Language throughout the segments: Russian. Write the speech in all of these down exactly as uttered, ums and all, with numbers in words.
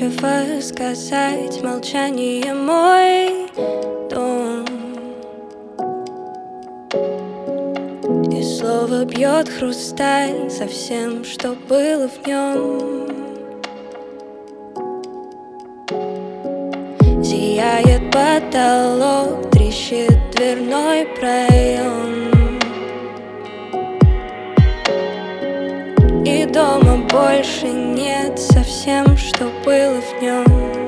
нечего сказать, молчание мой дом. И слово бьет хрусталь со всем, что было в нем. Зияет потолок, трещит дверной проем. И дома больше нет совсем, что было в нем.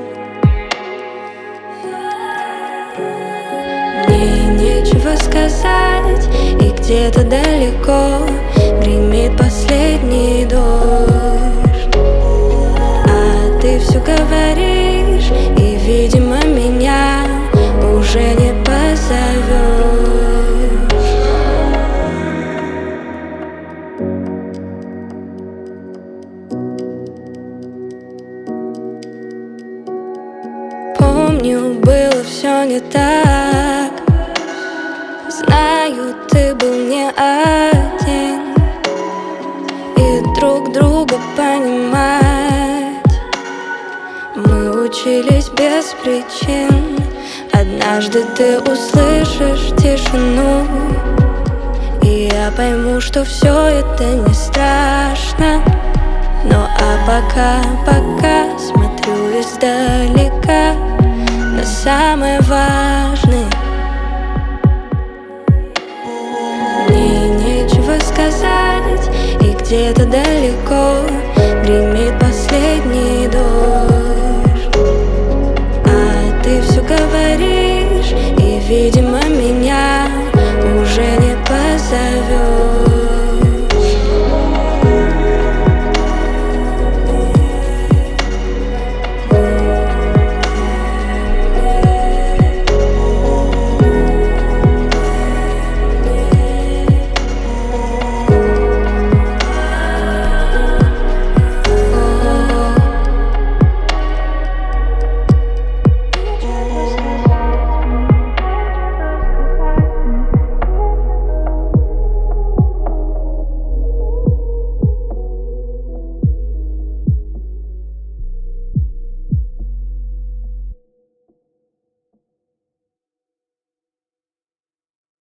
Мне нечего сказать, и где-то далеко гремит последний дождь. А ты все говоришь, и, видимо, меня уже не позовешь. Помню, было все не так. Знаю, ты был не один. И друг друга понимать мы учились без причин. Однажды ты услышишь тишину, и я пойму, что все это не страшно. Ну а пока, пока смотрю издалека на самое важное.